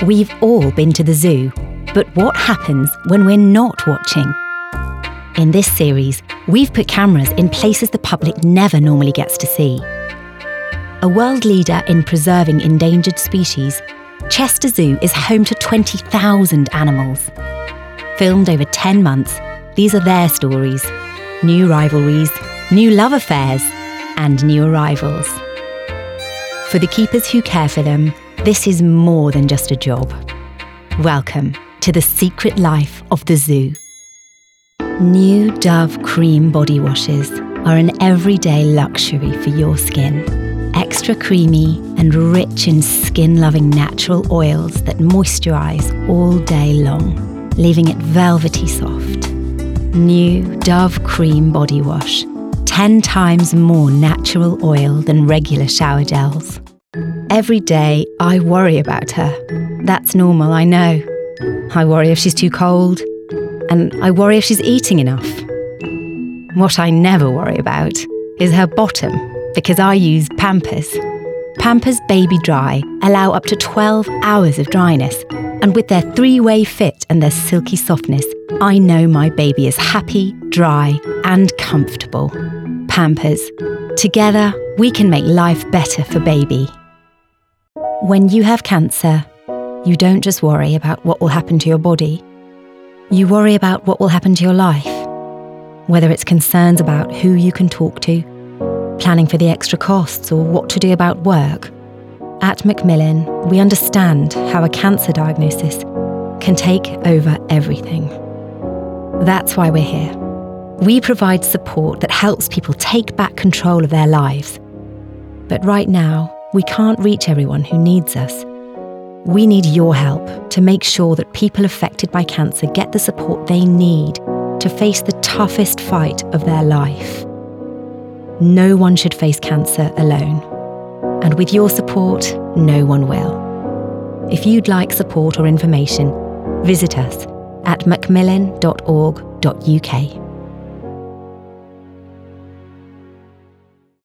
We've all been to the zoo, but what happens when we're not watching? In this series, we've put cameras in places the public never normally gets to see. A world leader in preserving endangered species, Chester Zoo is home to 20,000 animals. Filmed over 10 months, these are their stories. New rivalries, new love affairs, and new arrivals. For the keepers who care for them, this is more than just a job. Welcome to the secret life of the zoo. New Dove Cream body washes are an everyday luxury for your skin. Extra creamy and rich in skin-loving natural oils that moisturise all day long, leaving it velvety soft. New Dove Cream body wash, 10 times more natural oil than regular shower gels. Every day, I worry about her. That's normal, I know. I worry if she's too cold, and I worry if she's eating enough. What I never worry about is her bottom, because I use Pampers. Pampers Baby Dry allow up to 12 hours of dryness, and with their 3-way fit and their silky softness, I know my baby is happy, dry, and comfortable. Pampers. Together, we can make life better for baby. When you have cancer, you don't just worry about what will happen to your body. You worry about what will happen to your life. Whether it's concerns about who you can talk to, planning for the extra costs, or what to do about work. At Macmillan, we understand how a cancer diagnosis can take over everything. That's why we're here. We provide support that helps people take back control of their lives. But right now, we can't reach everyone who needs us. We need your help to make sure that people affected by cancer get the support they need to face the toughest fight of their life. No one should face cancer alone. And with your support, no one will. If you'd like support or information, visit us at macmillan.org.uk.